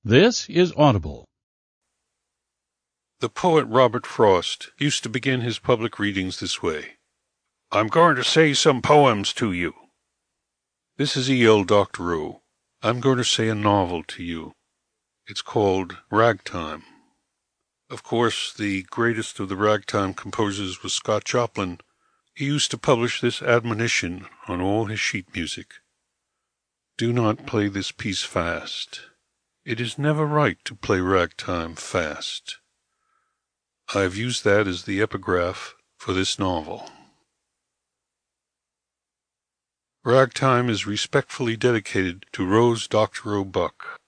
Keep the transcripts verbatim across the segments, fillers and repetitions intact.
This is Audible. The poet Robert Frost used to begin his public readings this way. I'm going to say some poems to you. This is E L Doctorow. I'm going to say a novel to you. It's called Ragtime. Of course, the greatest of the ragtime composers was Scott Joplin. He used to publish this admonition on all his sheet music. Do not play this piece fast. It is never right to play ragtime fast. I have used that as the epigraph for this novel. Ragtime is respectfully dedicated to Rose Doctorow Buck.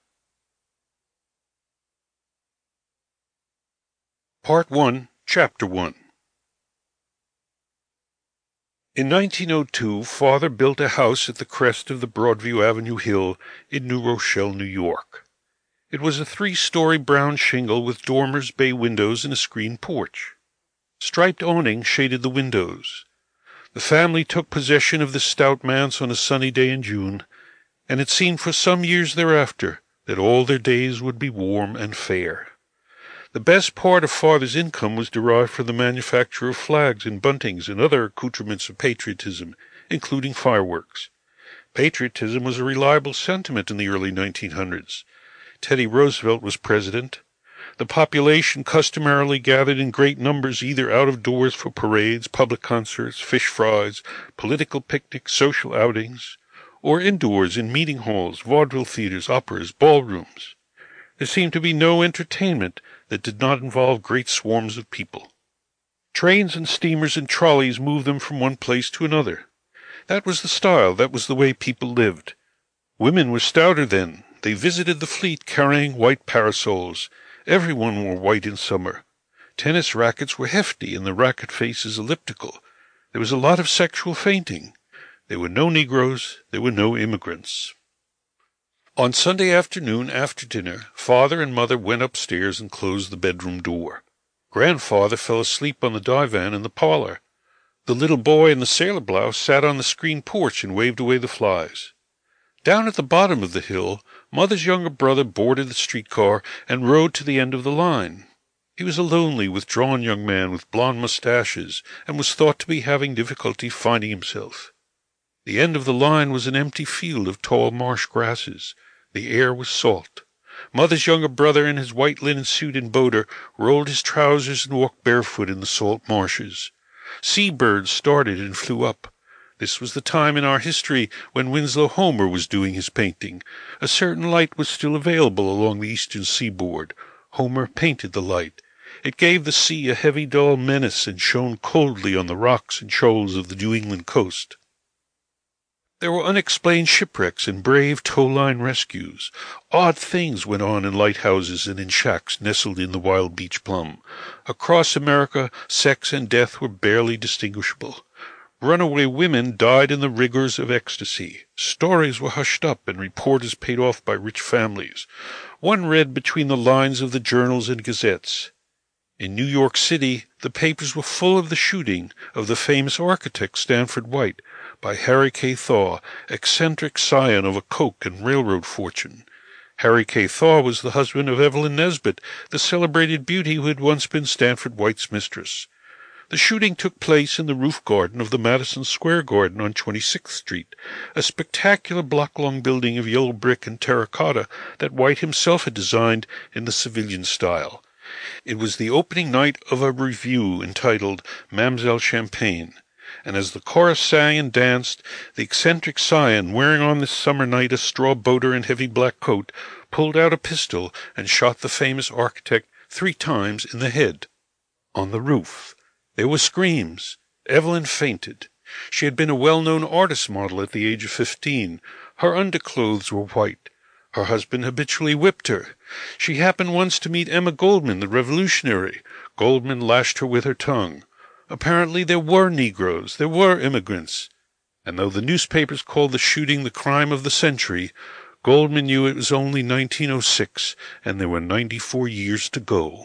Part one, Chapter one. In nineteen oh two, Father built a house at the crest of the Broadview Avenue Hill in New Rochelle, New York. It was a three-story brown shingle with dormers, bay windows, and a screened porch. Striped awning shaded the windows. The family took possession of the stout manse on a sunny day in June, and it seemed for some years thereafter that all their days would be warm and fair. The best part of Father's income was derived from the manufacture of flags and buntings and other accoutrements of patriotism, including fireworks. Patriotism was a reliable sentiment in the early nineteen hundreds. Teddy Roosevelt was president. The population customarily gathered in great numbers either out of doors for parades, public concerts, fish fries, political picnics, social outings, or indoors in meeting halls, vaudeville theaters, operas, ballrooms. There seemed to be no entertainment that did not involve great swarms of people. Trains and steamers and trolleys moved them from one place to another. That was the style, that was the way people lived. Women were stouter then. They visited the fleet carrying white parasols. Everyone wore white in summer. Tennis rackets were hefty and the racket faces elliptical. There was a lot of sexual fainting. There were no Negroes. There were no immigrants. On Sunday afternoon, after dinner, Father and Mother went upstairs and closed the bedroom door. Grandfather fell asleep on the divan in the parlor. The little boy in the sailor blouse sat on the screened porch and waved away the flies. Down at the bottom of the hill, Mother's younger brother boarded the streetcar and rode to the end of the line. He was a lonely, withdrawn young man with blond mustaches and was thought to be having difficulty finding himself. The end of the line was an empty field of tall marsh grasses. The air was salt. Mother's younger brother, in his white linen suit and boater, rolled his trousers and walked barefoot in the salt marshes. Sea-birds started and flew up. This was the time in our history when Winslow Homer was doing his painting. A certain light was still available along the eastern seaboard. Homer painted the light. It gave the sea a heavy, dull menace and shone coldly on the rocks and shoals of the New England coast. There were unexplained shipwrecks and brave tow-line rescues. Odd things went on in lighthouses and in shacks nestled in the wild beach plum. Across America, sex and death were barely distinguishable. Runaway women died in the rigors of ecstasy. Stories were hushed up and reporters paid off by rich families. One read between the lines of the journals and gazettes. In New York City, the papers were full of the shooting of the famous architect Stanford White by Harry K. Thaw, eccentric scion of a coke and railroad fortune. Harry K. Thaw was the husband of Evelyn Nesbit, the celebrated beauty who had once been Stanford White's mistress. The shooting took place in the roof garden of the Madison Square Garden on twenty-sixth Street, a spectacular block-long building of yellow brick and terracotta that White himself had designed in the civilian style. It was the opening night of a revue entitled Mam'selle Champagne, and as the chorus sang and danced, the eccentric scion, wearing on this summer night a straw boater and heavy black coat, pulled out a pistol and shot the famous architect three times in the head. On the roof. There were screams. Evelyn fainted. She had been a well-known artist model at the age of fifteen. Her underclothes were white. Her husband habitually whipped her. She happened once to meet Emma Goldman, the revolutionary. Goldman lashed her with her tongue. Apparently there were Negroes, there were immigrants. And though the newspapers called the shooting the crime of the century, Goldman knew it was only nineteen oh six, and there were ninety-four years to go.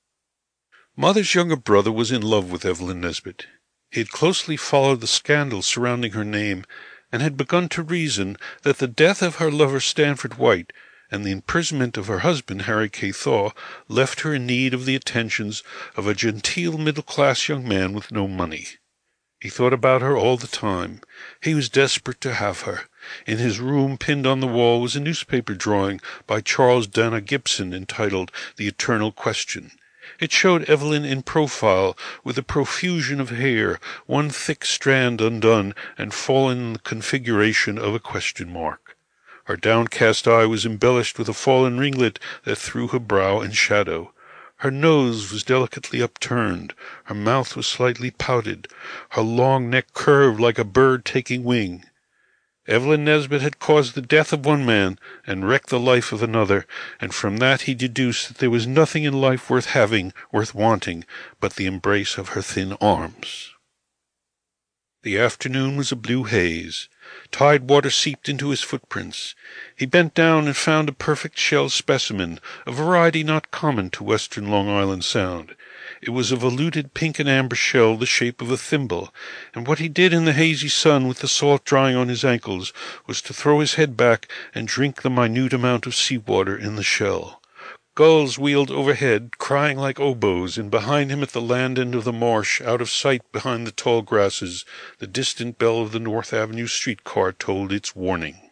Mother's younger brother was in love with Evelyn Nesbit. He had closely followed the scandal surrounding her name, and had begun to reason that the death of her lover Stanford White, and the imprisonment of her husband, Harry K. Thaw, left her in need of the attentions of a genteel middle-class young man with no money. He thought about her all the time. He was desperate to have her. In his room, pinned on the wall, was a newspaper drawing by Charles Dana Gibson entitled The Eternal Question. It showed Evelyn in profile, with a profusion of hair, one thick strand undone and fallen in the configuration of a question mark. Her downcast eye was embellished with a fallen ringlet that threw her brow in shadow. Her nose was delicately upturned, her mouth was slightly pouted, her long neck curved like a bird taking wing. Evelyn Nesbit had caused the death of one man and wrecked the life of another, and from that he deduced that there was nothing in life worth having, worth wanting, but the embrace of her thin arms. The afternoon was a blue haze. Tide water seeped into his footprints. He bent down and found a perfect shell specimen, a variety not common to western Long Island Sound. It was a voluted pink and amber shell the shape of a thimble, and what he did in the hazy sun with the salt drying on his ankles was to throw his head back and drink the minute amount of sea-water in the shell. Gulls wheeled overhead, crying like oboes, and behind him at the land end of the marsh, out of sight behind the tall grasses, the distant bell of the North Avenue streetcar told its warning.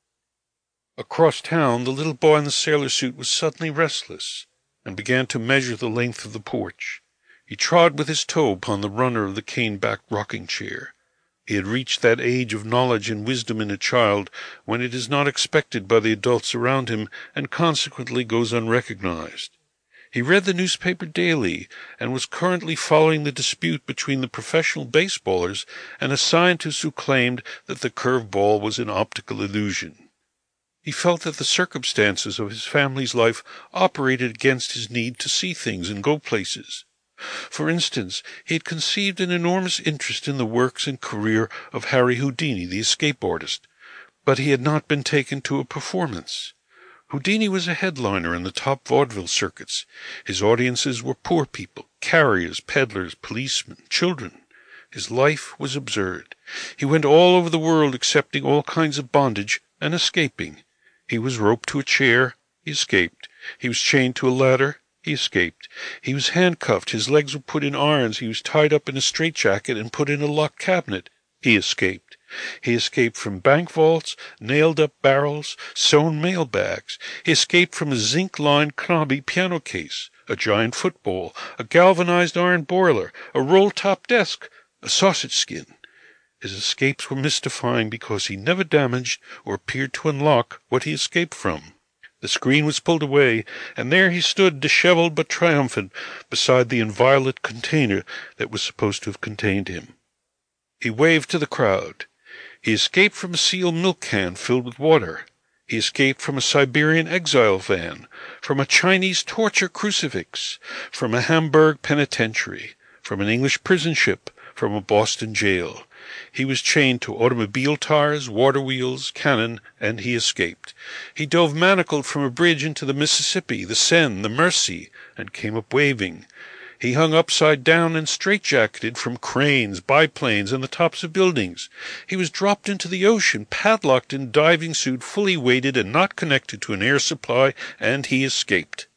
Across town, the little boy in the sailor suit was suddenly restless, and began to measure the length of the porch. He trod with his toe upon the runner of the cane-backed rocking-chair. He had reached that age of knowledge and wisdom in a child when it is not expected by the adults around him and consequently goes unrecognized. He read the newspaper daily and was currently following the dispute between the professional baseballers and a scientist who claimed that the curved ball was an optical illusion. He felt that the circumstances of his family's life operated against his need to see things and go places. For instance, he had conceived an enormous interest in the works and career of Harry Houdini, the escape artist, but he had not been taken to a performance. Houdini was a headliner in the top vaudeville circuits. His audiences were poor people, carriers, peddlers, policemen, children. His life was absurd. He went all over the world accepting all kinds of bondage and escaping. He was roped to a chair. He escaped. He was chained to a ladder. He escaped. He was handcuffed. His legs were put in irons. He was tied up in a straitjacket and put in a locked cabinet. He escaped. He escaped from bank vaults, nailed-up barrels, sewn mail-bags. He escaped from a zinc-lined knobby piano case, a giant football, a galvanized iron boiler, a roll-top desk, a sausage skin. His escapes were mystifying because he never damaged or appeared to unlock what he escaped from. The screen was pulled away, and there he stood, disheveled but triumphant, beside the inviolate container that was supposed to have contained him. He waved to the crowd. He escaped from a sealed milk can filled with water. He escaped from a Siberian exile van, from a Chinese torture crucifix, from a Hamburg penitentiary, from an English prison ship, from a Boston jail. He was chained to automobile tires, water wheels, cannon, and he escaped. He dove manacled from a bridge into the Mississippi, the Seine, the Mersey, and came up waving. He hung upside down and straitjacketed from cranes, biplanes, and the tops of buildings. He was dropped into the ocean, padlocked in diving suit, fully weighted and not connected to an air supply, and he escaped.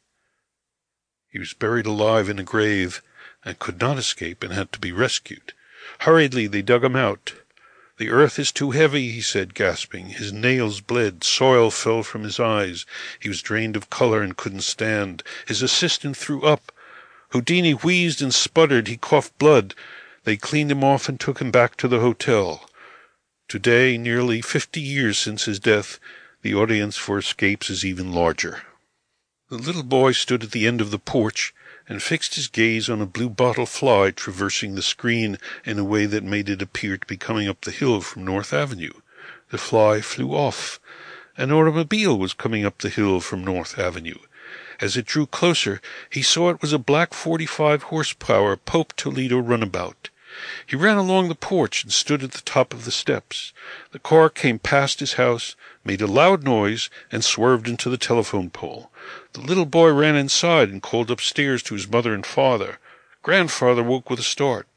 He was buried alive in a grave, and could not escape, and had to be rescued. Hurriedly they dug him out. "The earth is too heavy," he said, gasping. His nails bled. Soil fell from his eyes. He was drained of color and couldn't stand. His assistant threw up. Houdini wheezed and sputtered. He coughed blood. They cleaned him off and took him back to the hotel. Today, nearly fifty years since his death, the audience for escapes is even larger. The little boy stood at the end of the porch and fixed his gaze on a blue-bottle fly traversing the screen in a way that made it appear to be coming up the hill from North Avenue. The fly flew off. An automobile was coming up the hill from North Avenue. As it drew closer, he saw it was a black forty-five horsepower Pope Toledo runabout. He ran along the porch and stood at the top of the steps. The car came past his house, made a loud noise, and swerved into the telephone pole. The little boy ran inside and called upstairs to his mother and father. Grandfather woke with a start.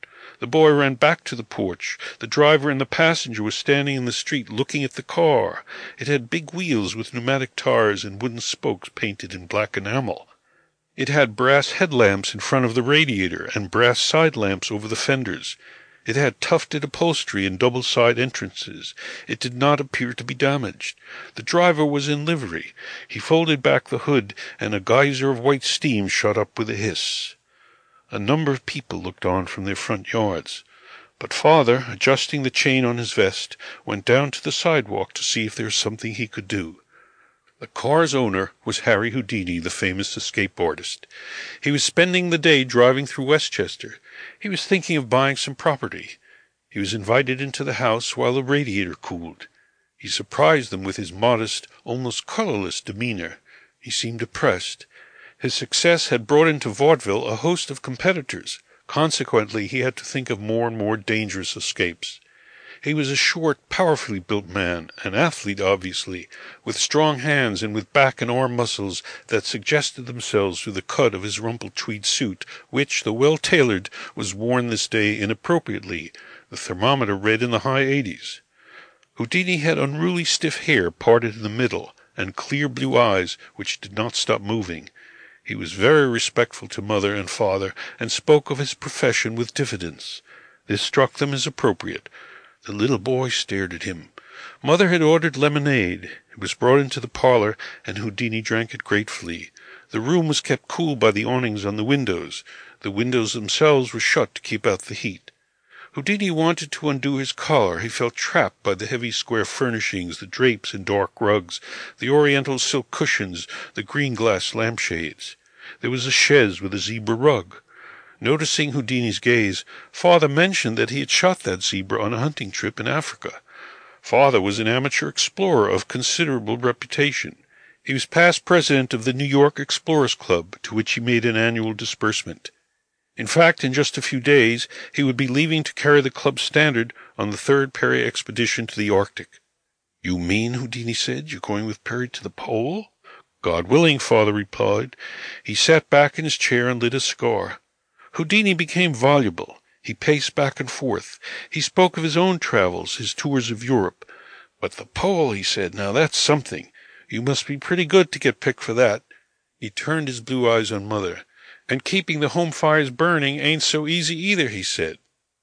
The boy ran back to the porch. The driver and the passenger were standing in the street looking at the car. It had big wheels with pneumatic tires and wooden spokes painted in black enamel. It had brass headlamps in front of the radiator and brass side lamps over the fenders. It had tufted upholstery and double-side entrances. It did not appear to be damaged. The driver was in livery. He folded back the hood, and a geyser of white steam shot up with a hiss. A number of people looked on from their front yards. But father, adjusting the chain on his vest, went down to the sidewalk to see if there was something he could do. The car's owner was Harry Houdini, the famous escape artist. He was spending the day driving through Westchester. He was thinking of buying some property. He was invited into the house while the radiator cooled. He surprised them with his modest, almost colorless demeanor. He seemed depressed. His success had brought into vaudeville a host of competitors. Consequently, he had to think of more and more dangerous escapes. He was a short, powerfully built man, an athlete obviously, with strong hands and with back and arm muscles that suggested themselves through the cut of his rumpled tweed suit, which, though well tailored, was worn this day inappropriately. The thermometer read in the high eighties. Houdini had unruly stiff hair parted in the middle, and clear blue eyes which did not stop moving. He was very respectful to mother and father, and spoke of his profession with diffidence. This struck them as appropriate. The little boy stared at him. Mother had ordered lemonade. It was brought into the parlor, and Houdini drank it gratefully. The room was kept cool by the awnings on the windows. The windows themselves were shut to keep out the heat. Houdini wanted to undo his collar. He felt trapped by the heavy square furnishings, the drapes and dark rugs, the oriental silk cushions, the green glass lampshades. There was a chaise with a zebra rug. Noticing Houdini's gaze, father mentioned that he had shot that zebra on a hunting trip in Africa. Father was an amateur explorer of considerable reputation. He was past president of the New York Explorers Club, to which he made an annual disbursement. In fact, in just a few days, he would be leaving to carry the club's standard on the third Perry expedition to the Arctic. "You mean," Houdini said, "you're going with Perry to the pole?" "God willing," father replied. He sat back in his chair and lit a cigar. Houdini became voluble. He paced back and forth. He spoke of his own travels, his tours of Europe. "But the pole," he said, "now that's something. You must be pretty good to get picked for that." He turned his blue eyes on mother. "And keeping the home fires burning ain't so easy either," he said.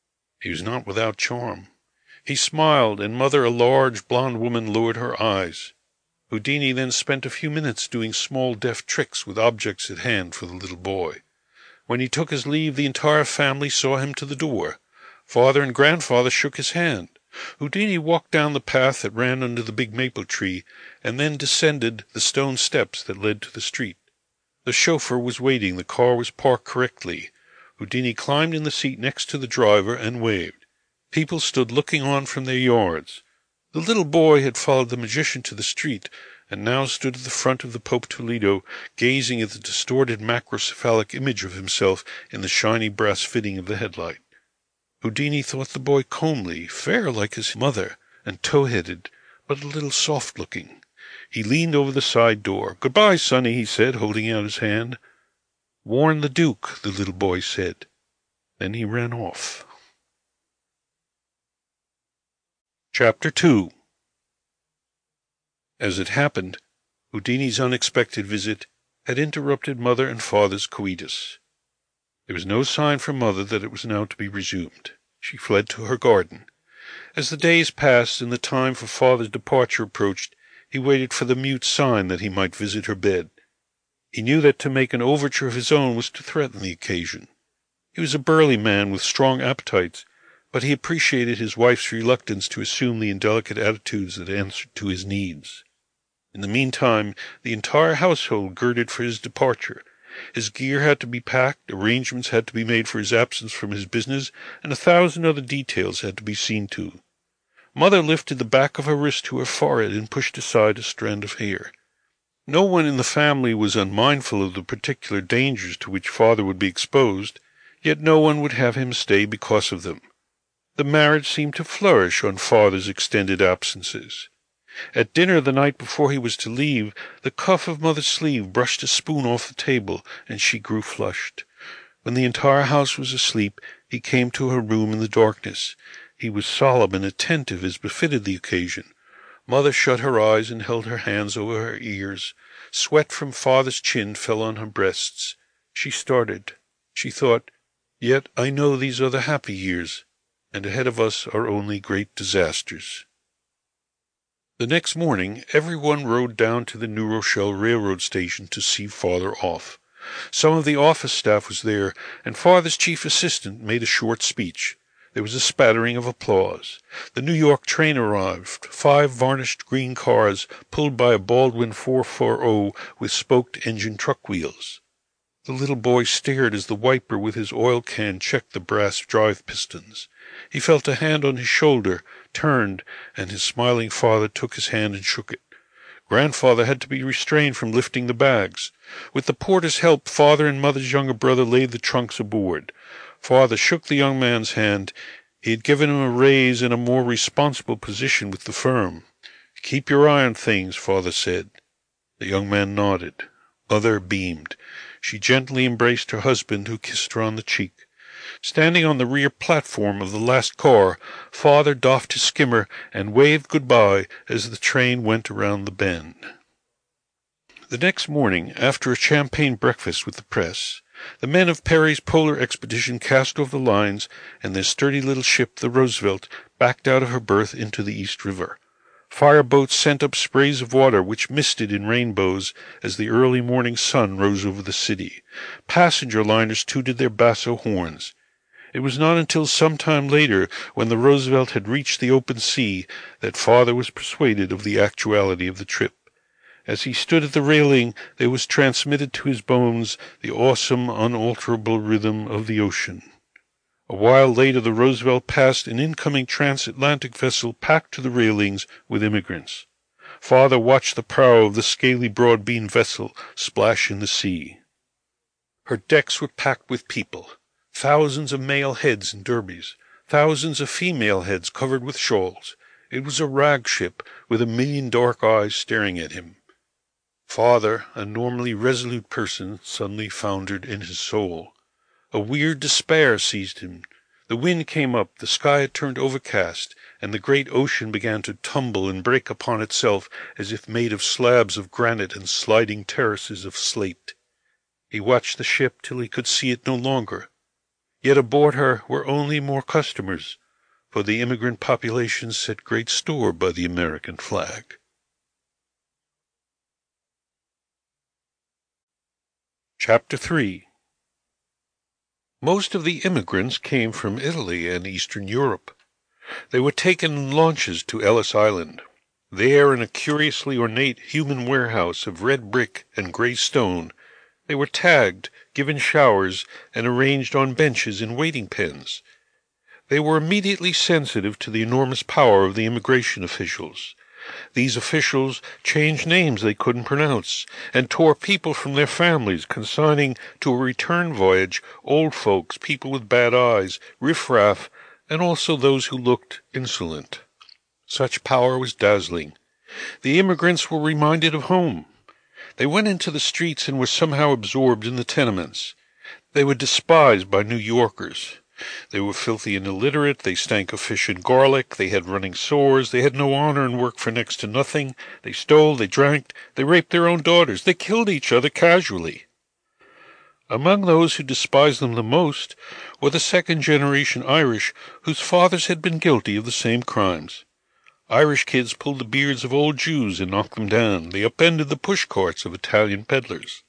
He was not without charm. He smiled, and mother, a large, blonde woman, lowered her eyes. Houdini then spent a few minutes doing small, deft tricks with objects at hand for the little boy. When he took his leave, the entire family saw him to the door. Father and grandfather shook his hand. Houdini walked down the path that ran under the big maple tree, and then descended the stone steps that led to the street. The chauffeur was waiting. The car was parked correctly. Houdini climbed in the seat next to the driver and waved. People stood looking on from their yards. The little boy had followed the magician to the street, and now stood at the front of the Pope Toledo, gazing at the distorted macrocephalic image of himself in the shiny brass fitting of the headlight. Houdini thought the boy comely, fair like his mother, and tow-headed, but a little soft-looking. He leaned over the side door. "Goodbye, Sonny," he said, holding out his hand. "Warn the Duke," the little boy said. Then he ran off. Chapter two. As it happened, Houdini's unexpected visit had interrupted mother and father's coitus. There was no sign from mother that it was now to be resumed. She fled to her garden. As the days passed and the time for father's departure approached, he waited for the mute sign that he might visit her bed. He knew that to make an overture of his own was to threaten the occasion. He was a burly man with strong appetites, but he appreciated his wife's reluctance to assume the indelicate attitudes that answered to his needs. In the meantime, the entire household girded for his departure. His gear had to be packed, arrangements had to be made for his absence from his business, and a thousand other details had to be seen to. Mother lifted the back of her wrist to her forehead and pushed aside a strand of hair. No one in the family was unmindful of the particular dangers to which father would be exposed, yet no one would have him stay because of them. The marriage seemed to flourish on father's extended absences. At dinner the night before he was to leave, the cuff of mother's sleeve brushed a spoon off the table, and she grew flushed. When the entire house was asleep, he came to her room in the darkness. He was solemn and attentive as befitted the occasion. Mother shut her eyes and held her hands over her ears. Sweat from father's chin fell on her breasts. She started. She thought, "Yet I know these are the happy years, and ahead of us are only great disasters." The next morning, everyone rode down to the New Rochelle railroad station to see father off. Some of the office staff was there, and father's chief assistant made a short speech. There was a spattering of applause. The New York train arrived, five varnished green cars pulled by a Baldwin four forty with spoked engine truck wheels. The little boy stared as the wiper with his oil can checked the brass drive pistons. He felt a hand on his shoulder, turned, and his smiling father took his hand and shook it. Grandfather had to be restrained from lifting the bags. With the porter's help, father and mother's younger brother laid the trunks aboard. Father shook the young man's hand. He had given him a raise and a more responsible position with the firm. "Keep your eye on things," father said. The young man nodded. Mother beamed. She gently embraced her husband, who kissed her on the cheek. Standing on the rear platform of the last car, father doffed his skimmer and waved goodbye as the train went around the bend. The next morning, after a champagne breakfast with the press, the men of Peary's polar expedition cast off the lines, and their sturdy little ship, the Roosevelt, backed out of her berth into the East River. Fireboats sent up sprays of water which misted in rainbows as the early morning sun rose over the city. Passenger liners tooted their basso horns. It was not until some time later, when the Roosevelt had reached the open sea, that father was persuaded of the actuality of the trip. As he stood at the railing, there was transmitted to his bones the awesome, unalterable rhythm of the ocean. A while later, the Roosevelt passed an incoming transatlantic vessel packed to the railings with immigrants. Father watched the prow of the scaly broad-beamed vessel splash in the sea. Her decks were packed with people. Thousands of male heads in derbies, thousands of female heads covered with shawls. It was a rag ship with a million dark eyes staring at him. Father, a normally resolute person, suddenly foundered in his soul. A weird despair seized him. The wind came up, the sky had turned overcast, and the great ocean began to tumble and break upon itself as if made of slabs of granite and sliding terraces of slate. He watched the ship till he could see it no longer. Yet aboard her were only more customers, for the immigrant population set great store by the American flag. Chapter three. Most of the immigrants came from Italy and Eastern Europe. They were taken in launches to Ellis Island. There, in a curiously ornate human warehouse of red brick and gray stone, they were tagged, given showers, and arranged on benches in waiting pens. They were immediately sensitive to the enormous power of the immigration officials. These officials changed names they couldn't pronounce, and tore people from their families, consigning to a return voyage old folks, people with bad eyes, riffraff, and also those who looked insolent. Such power was dazzling. The immigrants were reminded of home. They went into the streets and were somehow absorbed in the tenements. They were despised by New Yorkers. They were filthy and illiterate, they stank of fish and garlic, they had running sores, they had no honor and worked for next to nothing, they stole, they drank, they raped their own daughters, they killed each other casually. Among those who despised them the most were the second-generation Irish whose fathers had been guilty of the same crimes. Irish kids pulled the beards of old Jews and knocked them down. They upended the push-carts of Italian peddlers.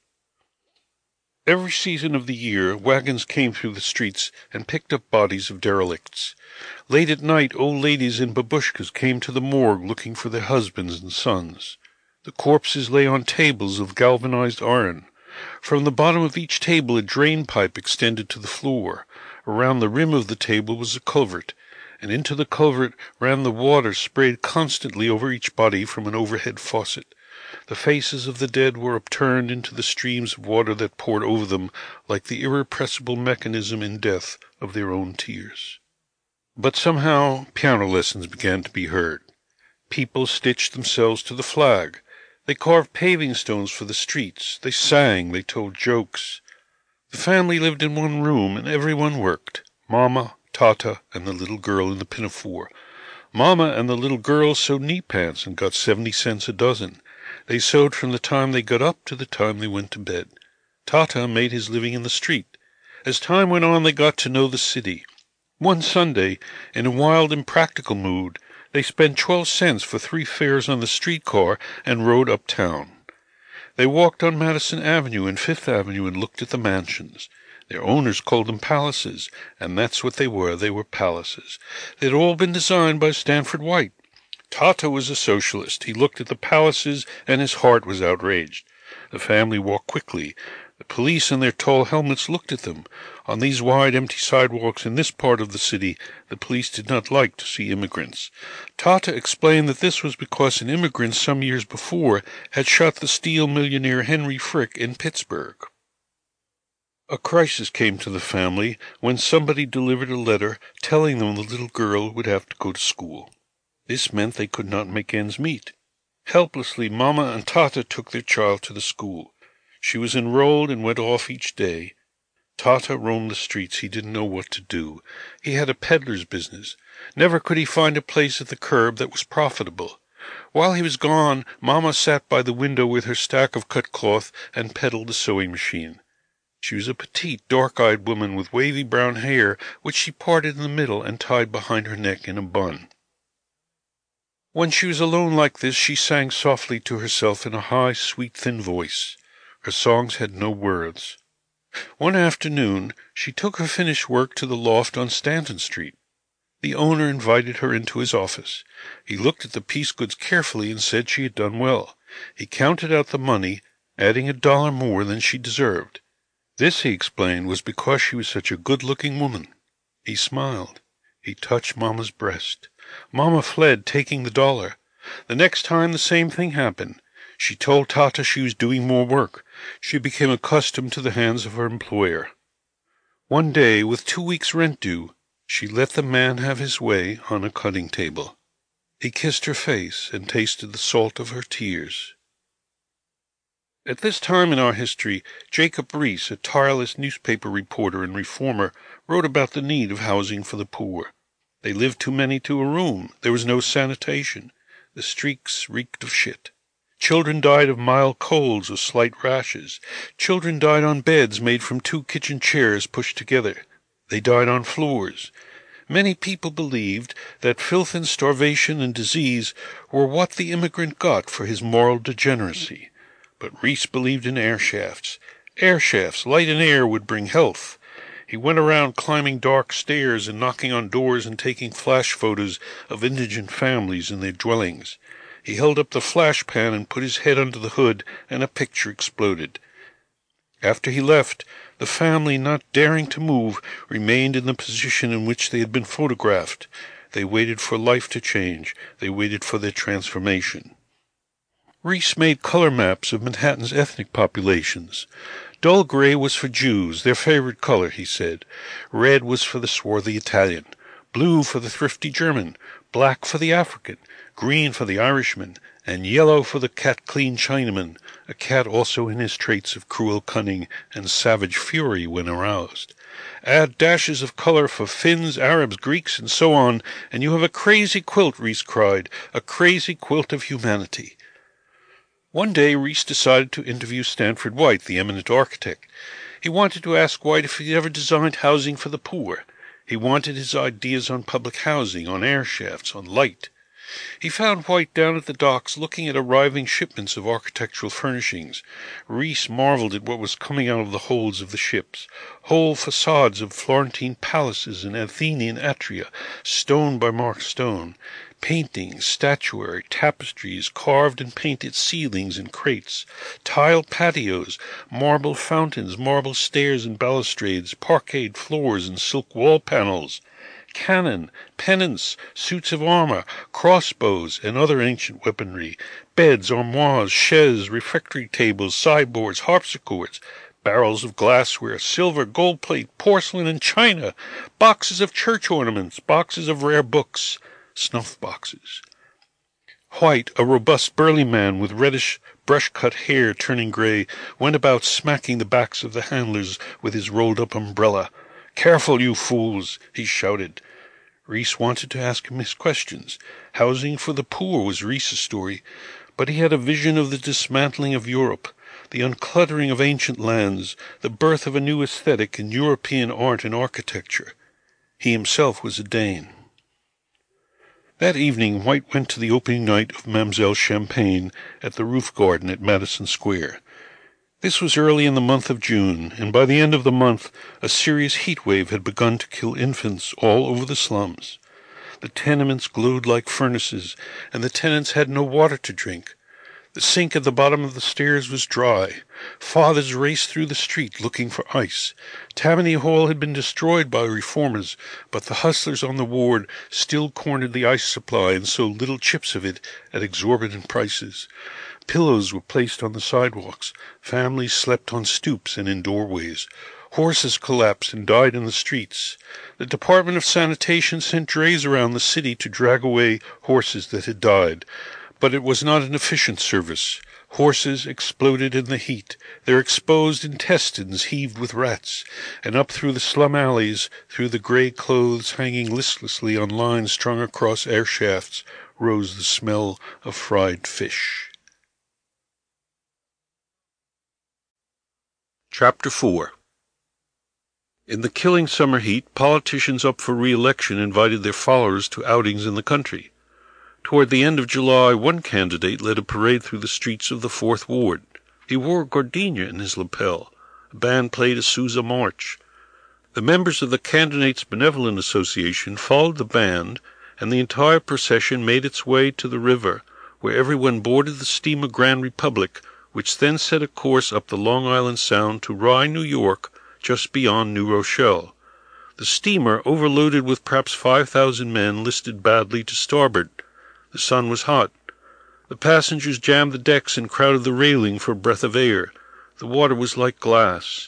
Every season of the year, wagons came through the streets and picked up bodies of derelicts. Late at night, old ladies in babushkas came to the morgue looking for their husbands and sons. The corpses lay on tables of galvanized iron. From the bottom of each table a drain pipe extended to the floor. Around the rim of the table was a culvert, and into the culvert ran the water sprayed constantly over each body from an overhead faucet. The faces of the dead were upturned into the streams of water that poured over them like the irrepressible mechanism in death of their own tears. But somehow piano lessons began to be heard. People stitched themselves to the flag. They carved paving stones for the streets. They sang. They told jokes. The family lived in one room, and everyone worked. Mama, Tata, and the little girl in the pinafore. Mama and the little girl sewed knee pants and got seventy cents a dozen. They sewed from the time they got up to the time they went to bed. Tata made his living in the street. As time went on, they got to know the city. One Sunday, in a wild, impractical mood, they spent twelve cents for three fares on the streetcar and rode uptown. They walked on Madison Avenue and Fifth Avenue and looked at the mansions. Their owners called them palaces, and that's what they were. They were palaces. They'd all been designed by Stanford White. Tata was a socialist. He looked at the palaces, and his heart was outraged. The family walked quickly. The police in their tall helmets looked at them. On these wide, empty sidewalks in this part of the city, the police did not like to see immigrants. Tata explained that this was because an immigrant some years before had shot the steel millionaire Henry Frick in Pittsburgh. A crisis came to the family when somebody delivered a letter telling them the little girl would have to go to school. This meant they could not make ends meet. Helplessly, Mama and Tata took their child to the school. She was enrolled and went off each day. Tata roamed the streets. He didn't know what to do. He had a peddler's business. Never could he find a place at the curb that was profitable. While he was gone, Mama sat by the window with her stack of cut cloth and peddled the sewing machine. She was a petite, dark-eyed woman with wavy brown hair, which she parted in the middle and tied behind her neck in a bun. When she was alone like this, she sang softly to herself in a high, sweet, thin voice. Her songs had no words. One afternoon, she took her finished work to the loft on Stanton Street. The owner invited her into his office. He looked at the piece goods carefully and said she had done well. He counted out the money, adding a dollar more than she deserved. This, he explained, was because she was such a good-looking woman. He smiled. He touched Mama's breast. Mama fled, taking the dollar. The next time the same thing happened. She told Tata she was doing more work. She became accustomed to the hands of her employer. One day, with two weeks' rent due, she let the man have his way on a cutting table. He kissed her face and tasted the salt of her tears. At this time in our history, Jacob Riis, a tireless newspaper reporter and reformer, wrote about the need of housing for the poor. They lived too many to a room. There was no sanitation. The streets reeked of shit. Children died of mild colds or slight rashes. Children died on beds made from two kitchen chairs pushed together. They died on floors. Many people believed that filth and starvation and disease were what the immigrant got for his moral degeneracy. But Riis believed in air shafts. Air shafts, light and air, would bring health. He went around climbing dark stairs and knocking on doors and taking flash photos of indigent families in their dwellings. He held up the flash pan and put his head under the hood, and a picture exploded. After he left, the family, not daring to move, remained in the position in which they had been photographed. They waited for life to change. They waited for their transformation. Riis made color maps of Manhattan's ethnic populations. Dull gray was for Jews, their favorite color, he said. Red was for the swarthy Italian. Blue for the thrifty German. Black for the African. Green for the Irishman. And yellow for the cat-clean Chinaman, a cat also in his traits of cruel cunning and savage fury when aroused. Add dashes of color for Finns, Arabs, Greeks, and so on, and you have a crazy quilt, Riis cried, a crazy quilt of humanity. One day Riis decided to interview Stanford White, the eminent architect. He wanted to ask White if he ever designed housing for the poor. He wanted his ideas on public housing, on air shafts, on light. He found White down at the docks looking at arriving shipments of architectural furnishings. Riis marveled at what was coming out of the holds of the ships. Whole facades of Florentine palaces and Athenian atria, stone by Mark Stone. Paintings, statuary, tapestries, carved and painted ceilings and crates, tiled patios, marble fountains, marble stairs and balustrades, parquet floors and silk wall panels, cannon, pennants, suits of armor, crossbows, and other ancient weaponry, beds, armoires, chaises, refectory tables, sideboards, harpsichords, barrels of glassware, silver, gold plate, porcelain, and china, boxes of church ornaments, boxes of rare books, snuff boxes. White, a robust, burly man with reddish brush-cut hair turning grey, went about smacking the backs of the handlers with his rolled-up umbrella. "Careful, you fools!" he shouted. Reese wanted to ask him his questions. Housing for the poor was Reese's story, but he had a vision of the dismantling of Europe, the uncluttering of ancient lands, the birth of a new aesthetic in European art and architecture. He himself was a Dane. That evening White went to the opening night of Mamselle Champagne at the Roof Garden at Madison Square. This was early in the month of June, and by the end of the month a serious heat wave had begun to kill infants all over the slums. The tenements glowed like furnaces, and the tenants had no water to drink. The sink at the bottom of the stairs was dry. Fathers raced through the street looking for ice. Tammany Hall had been destroyed by reformers, but the hustlers on the ward still cornered the ice supply and sold little chips of it at exorbitant prices. Pillows were placed on the sidewalks. Families slept on stoops and in doorways. Horses collapsed and died in the streets. The Department of Sanitation sent drays around the city to drag away horses that had died. But it was not an efficient service. Horses exploded in the heat. Their exposed intestines heaved with rats, and up through the slum alleys, through the grey clothes hanging listlessly on lines strung across air shafts, rose the smell of fried fish. Chapter four. In the killing summer heat, politicians up for re-election invited their followers to outings in the country. Toward the end of July, one candidate led a parade through the streets of the Fourth Ward. He wore a gardenia in his lapel. A band played a Sousa march. The members of the Candidates' Benevolent Association followed the band, and the entire procession made its way to the river, where everyone boarded the steamer Grand Republic, which then set a course up the Long Island Sound to Rye, New York, just beyond New Rochelle. The steamer, overloaded with perhaps five thousand men, listed badly to starboard. The sun was hot. The passengers jammed the decks and crowded the railing for a breath of air. The water was like glass.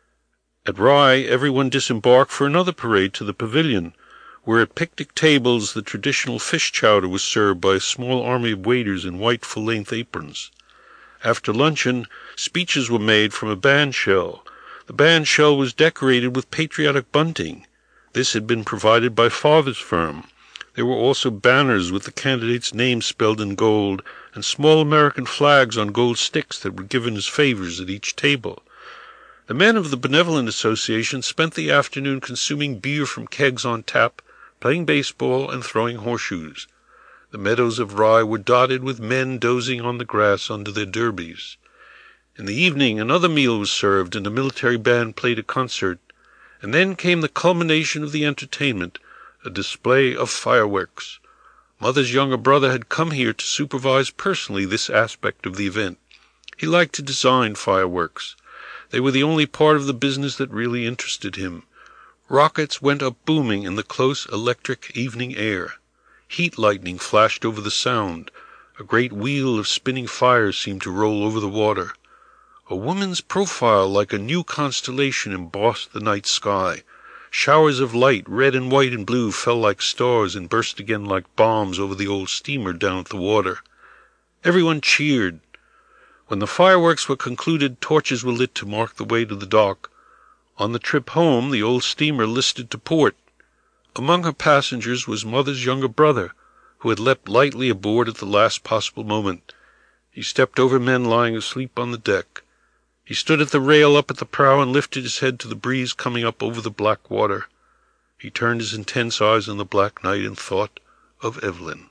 At Rye, everyone disembarked for another parade to the pavilion, where at picnic tables the traditional fish chowder was served by a small army of waiters in white full-length aprons. After luncheon, speeches were made from a band shell. The band shell was decorated with patriotic bunting. This had been provided by Father's firm. There were also banners with the candidate's name spelled in gold, and small American flags on gold sticks that were given as favors at each table. The men of the Benevolent Association spent the afternoon consuming beer from kegs on tap, playing baseball, and throwing horseshoes. The meadows of Rye were dotted with men dozing on the grass under their derbies. In the evening another meal was served, and the military band played a concert, and then came the culmination of the entertainment, a display of fireworks. Mother's younger brother had come here to supervise personally this aspect of the event. He liked to design fireworks. They were the only part of the business that really interested him. Rockets went up booming in the close electric evening air. Heat lightning flashed over the Sound. A great wheel of spinning fires seemed to roll over the water. A woman's profile like a new constellation embossed the night sky. Showers of light, red and white and blue, fell like stars and burst again like bombs over the old steamer down at the water. Everyone cheered. When the fireworks were concluded, torches were lit to mark the way to the dock. On the trip home, the old steamer listed to port. Among her passengers was Mother's younger brother, who had leapt lightly aboard at the last possible moment. He stepped over men lying asleep on the deck. He stood at the rail up at the prow and lifted his head to the breeze coming up over the black water. He turned his intense eyes on the black night and thought of Evelyn.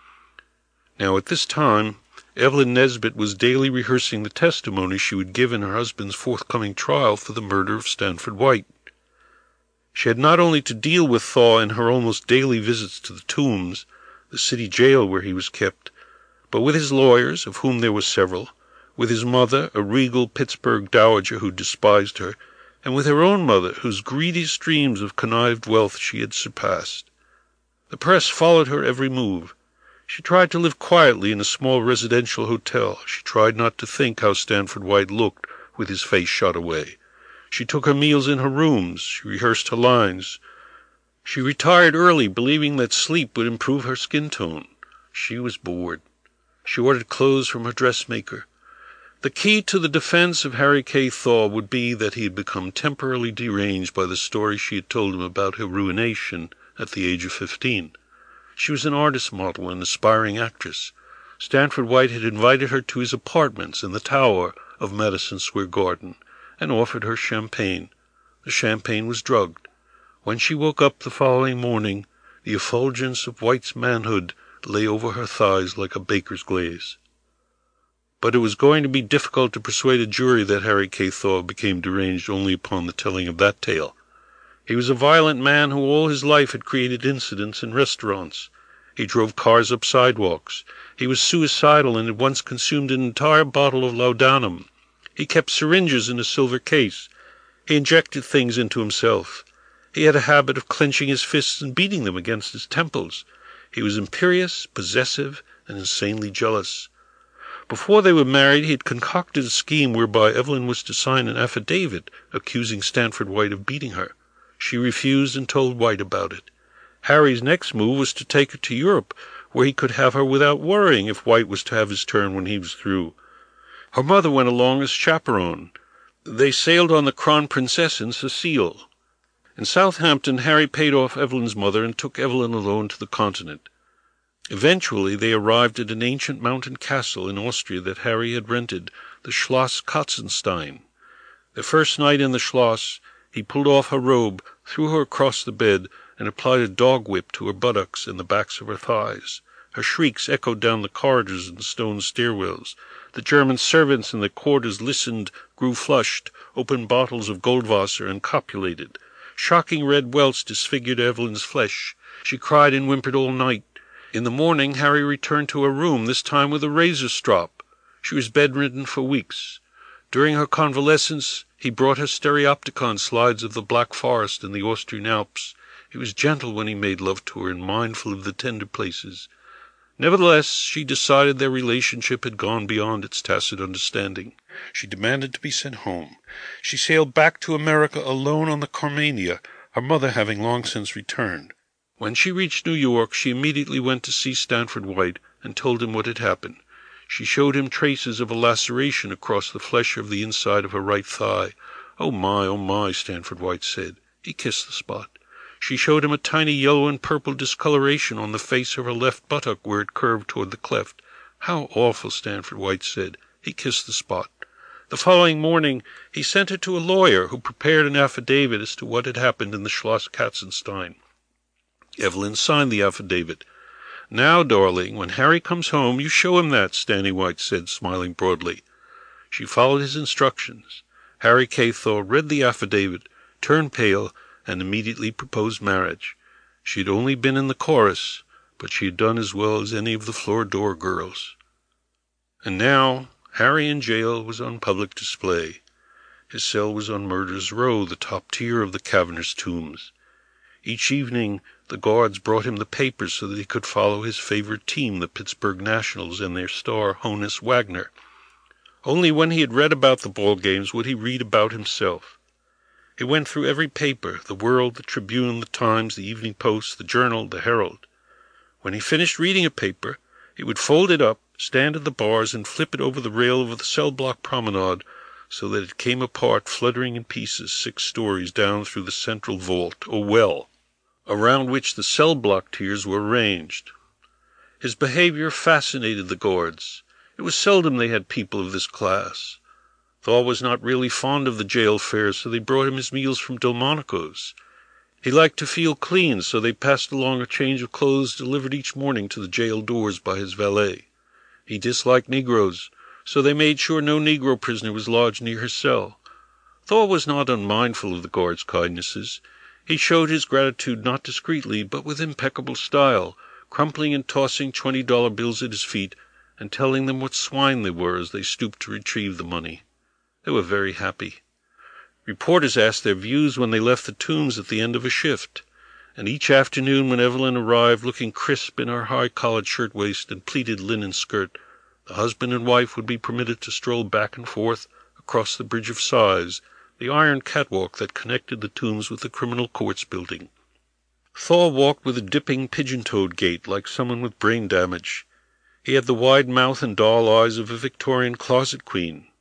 Now at this time, Evelyn Nesbit was daily rehearsing the testimony she would give in her husband's forthcoming trial for the murder of Stanford White. She had not only to deal with Thaw in her almost daily visits to the Tombs, the city jail where he was kept, but with his lawyers, of whom there were several, with his mother, a regal Pittsburgh dowager who despised her, and with her own mother, whose greedy streams of connived wealth she had surpassed. The press followed her every move. She tried to live quietly in a small residential hotel. She tried not to think how Stanford White looked with his face shut away. She took her meals in her rooms. She rehearsed her lines. She retired early, believing that sleep would improve her skin tone. She was bored. She ordered clothes from her dressmaker. The key to the defense of Harry K. Thaw would be that he had become temporarily deranged by the story she had told him about her ruination at the age of fifteen. She was an artist model and aspiring actress. Stanford White had invited her to his apartments in the tower of Madison Square Garden and offered her champagne. The champagne was drugged. When she woke up the following morning, the effulgence of White's manhood lay over her thighs like a baker's glaze. But it was going to be difficult to persuade a jury that Harry K. Thaw became deranged only upon the telling of that tale. He was a violent man who all his life had created incidents in restaurants. He drove cars up sidewalks. He was suicidal and had once consumed an entire bottle of laudanum. He kept syringes in a silver case. He injected things into himself. He had a habit of clenching his fists and beating them against his temples. He was imperious, possessive, and insanely jealous. Before they were married, he had concocted a scheme whereby Evelyn was to sign an affidavit accusing Stanford White of beating her. She refused and told White about it. Harry's next move was to take her to Europe, where he could have her without worrying if White was to have his turn when he was through. Her mother went along as chaperone. They sailed on the Kronprinzessin Cecile. In Southampton, Harry paid off Evelyn's mother and took Evelyn alone to the continent. Eventually, they arrived at an ancient mountain castle in Austria that Harry had rented, the Schloss Katzenstein. The first night in the Schloss, he pulled off her robe, threw her across the bed, and applied a dog whip to her buttocks and the backs of her thighs. Her shrieks echoed down the corridors and stone stairwells. The German servants in the quarters listened, grew flushed, opened bottles of Goldwasser, and copulated. Shocking red welts disfigured Evelyn's flesh. She cried and whimpered all night. In the morning, Harry returned to her room, this time with a razor strop. She was bedridden for weeks. During her convalescence, he brought her stereopticon slides of the Black Forest and the Austrian Alps. He was gentle when he made love to her and mindful of the tender places. Nevertheless, she decided their relationship had gone beyond its tacit understanding. She demanded to be sent home. She sailed back to America alone on the Carmania, her mother having long since returned. When she reached New York, she immediately went to see Stanford White and told him what had happened. She showed him traces of a laceration across the flesh of the inside of her right thigh. "Oh, my, oh, my," Stanford White said. He kissed the spot. She showed him a tiny yellow and purple discoloration on the face of her left buttock where it curved toward the cleft. "How awful," Stanford White said. He kissed the spot. The following morning, he sent her to a lawyer who prepared an affidavit as to what had happened in the Schloss Katzenstein. Evelyn signed the affidavit. "Now, darling, when Harry comes home, you show him that," Stanley White said, smiling broadly. She followed his instructions. Harry K. Thaw read the affidavit, turned pale, and immediately proposed marriage. She had only been in the chorus, but she had done as well as any of the floor door girls. And now, Harry in jail was on public display. His cell was on Murderers' Row, the top tier of the Cavernous tombs. Each evening, the guards brought him the papers so that he could follow his favorite team, the Pittsburgh Nationals, and their star, Honus Wagner. Only when he had read about the ball games would he read about himself. He went through every paper, the World, the Tribune, the Times, the Evening Post, the Journal, the Herald. When he finished reading a paper, he would fold it up, stand at the bars, and flip it over the rail of the cell block promenade so that it came apart, fluttering in pieces, six stories down through the central vault, or well, around which the cell block tiers were arranged. His behavior fascinated the guards. It was seldom they had people of this class. Thaw was not really fond of the jail fare, so they brought him his meals from Delmonico's. He liked to feel clean, so they passed along a change of clothes delivered each morning to the jail doors by his valet. He disliked Negroes, so they made sure no Negro prisoner was lodged near his cell. Thaw was not unmindful of the guards' kindnesses. He showed his gratitude not discreetly, but with impeccable style, crumpling and tossing twenty-dollar bills at his feet, and telling them what swine they were as they stooped to retrieve the money. They were very happy. Reporters asked their views when they left the tombs at the end of a shift, and each afternoon when Evelyn arrived looking crisp in her high-collared shirtwaist and pleated linen skirt, the husband and wife would be permitted to stroll back and forth across the Bridge of Sighs, the iron catwalk that connected the tombs with the Criminal Courts building. Thaw walked with a dipping pigeon-toed gait like someone with brain damage. He had the wide mouth and doll eyes of a Victorian closet queen.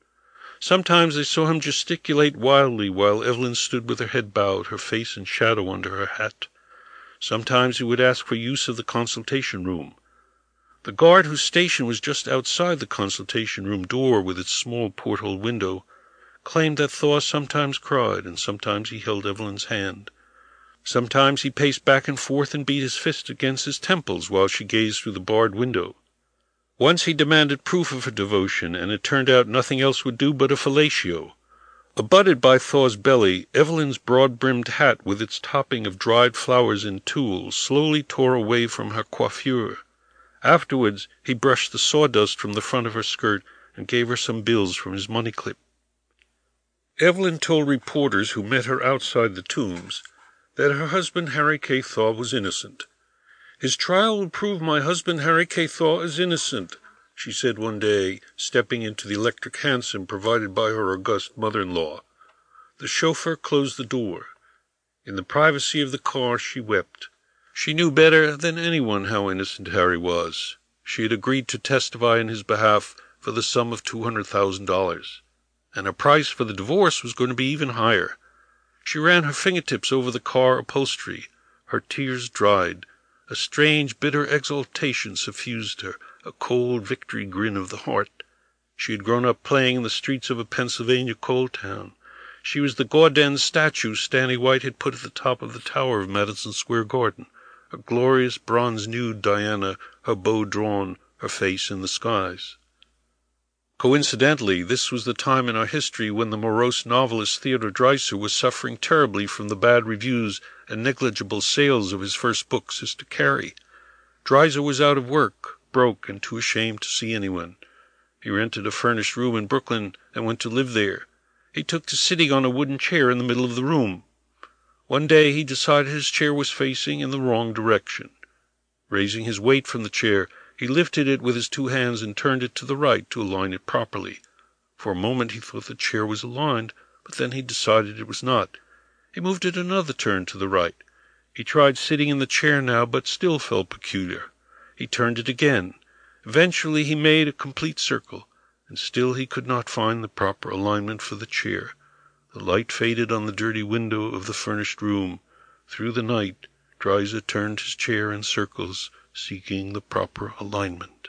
Sometimes they saw him gesticulate wildly while Evelyn stood with her head bowed, her face in shadow under her hat. Sometimes he would ask for use of the consultation room. The guard, whose station was just outside the consultation room door with its small porthole window, claimed that Thaw sometimes cried, and sometimes he held Evelyn's hand. Sometimes he paced back and forth and beat his fist against his temples while she gazed through the barred window. Once he demanded proof of her devotion, and it turned out nothing else would do but a fellatio. Abutted by Thaw's belly, Evelyn's broad-brimmed hat with its topping of dried flowers in tulle slowly tore away from her coiffure. Afterwards he brushed the sawdust from the front of her skirt and gave her some bills from his money-clip. Evelyn told reporters who met her outside the Tombs that her husband Harry K. Thaw was innocent. "His trial will prove my husband Harry K. Thaw is innocent," she said one day, stepping into the electric hansom provided by her august mother-in-law. The chauffeur closed the door. In the privacy of the car she wept. She knew better than anyone how innocent Harry was. She had agreed to testify in his behalf for the sum of two hundred thousand dollars, and her price for the divorce was going to be even higher. She ran her fingertips over the car upholstery. Her tears dried. A strange, bitter exultation suffused her, a cold victory grin of the heart. She had grown up playing in the streets of a Pennsylvania coal town. She was the Gaudin statue Stanley White had put at the top of the tower of Madison Square Garden, a glorious bronze-nude Diana, her bow drawn, her face in the skies. Coincidentally, this was the time in our history when the morose novelist Theodore Dreiser was suffering terribly from the bad reviews and negligible sales of his first book, Sister Carrie. Dreiser was out of work, broke, and too ashamed to see anyone. He rented a furnished room in Brooklyn and went to live there. He took to sitting on a wooden chair in the middle of the room. One day he decided his chair was facing in the wrong direction. Raising his weight from the chair, he lifted it with his two hands and turned it to the right to align it properly. For a moment he thought the chair was aligned, but then he decided it was not. He moved it another turn to the right. He tried sitting in the chair now, but still felt peculiar. He turned it again. Eventually he made a complete circle, and still he could not find the proper alignment for the chair. The light faded on the dirty window of the furnished room. Through the night, Dreiser turned his chair in circles, seeking the proper alignment.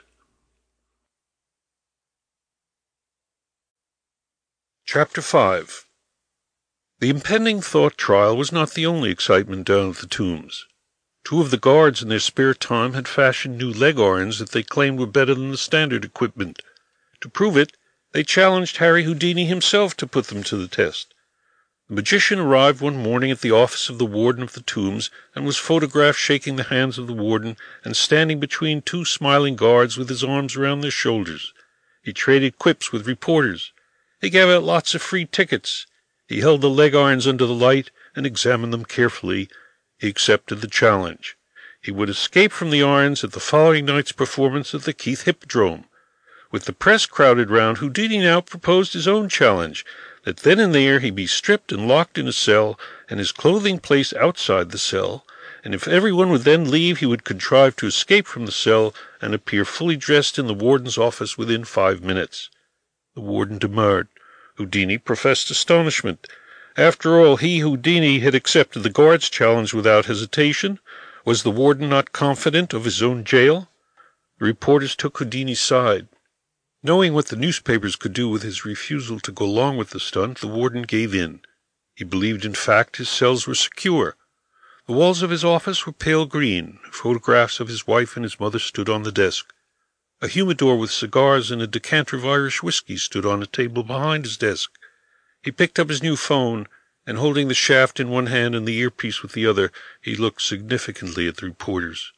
Chapter five. The impending Thought trial was not the only excitement down at the Tombs. Two of the guards in their spare time had fashioned new leg irons that they claimed were better than the standard equipment. To prove it, they challenged Harry Houdini himself to put them to the test. The magician arrived one morning at the office of the warden of the Tombs and was photographed shaking the hands of the warden and standing between two smiling guards with his arms around their shoulders. He traded quips with reporters. He gave out lots of free tickets. He held the leg irons under the light and examined them carefully. He accepted the challenge. He would escape from the irons at the following night's performance at the Keith Hippodrome. With the press crowded round, Houdini now proposed his own challenge, that then and there he be stripped and locked in a cell, and his clothing placed outside the cell, and if everyone would then leave, he would contrive to escape from the cell and appear fully dressed in the warden's office within five minutes. The warden demurred. Houdini professed astonishment. After all, he, Houdini, had accepted the guard's challenge without hesitation. Was the warden not confident of his own jail? The reporters took Houdini's side. Knowing what the newspapers could do with his refusal to go along with the stunt, the warden gave in. He believed, in fact, his cells were secure. The walls of his office were pale green. Photographs of his wife and his mother stood on the desk. A humidor with cigars and a decanter of Irish whiskey stood on a table behind his desk. He picked up his new phone, and holding the shaft in one hand and the earpiece with the other, he looked significantly at the reporters.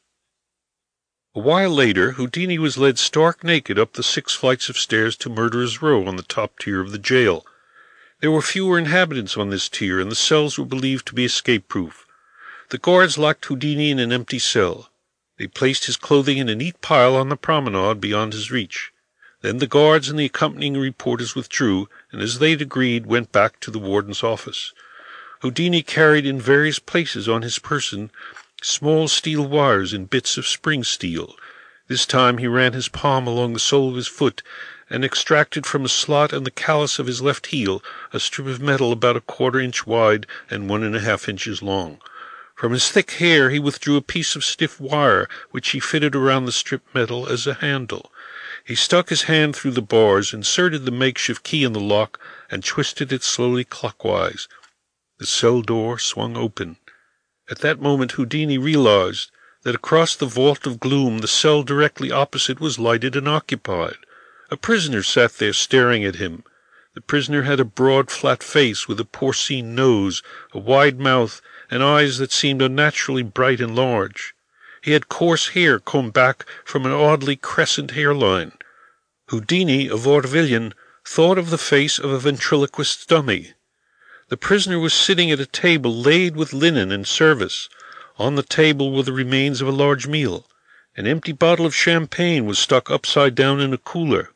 A while later, Houdini was led stark naked up the six flights of stairs to Murderers' Row on the top tier of the jail. There were fewer inhabitants on this tier, and the cells were believed to be escape-proof. The guards locked Houdini in an empty cell. They placed his clothing in a neat pile on the promenade beyond his reach. Then the guards and the accompanying reporters withdrew, and as they had agreed, went back to the warden's office. Houdini carried in various places on his person small steel wires in bits of spring steel. This time he ran his palm along the sole of his foot, and extracted from a slot in the callus of his left heel a strip of metal about a quarter inch wide and one and a half inches long. From his thick hair he withdrew a piece of stiff wire, which he fitted around the strip metal as a handle. He stuck his hand through the bars, inserted the makeshift key in the lock, and twisted it slowly clockwise. The cell door swung open. At that moment Houdini realized that across the vault of gloom the cell directly opposite was lighted and occupied. A prisoner sat there staring at him. The prisoner had a broad, flat face with a porcine nose, a wide mouth, and eyes that seemed unnaturally bright and large. He had coarse hair combed back from an oddly crescent hairline. Houdini, a vaudevillian, thought of the face of a ventriloquist's dummy. The prisoner was sitting at a table laid with linen and service. On the table were the remains of a large meal. An empty bottle of champagne was stuck upside down in a cooler.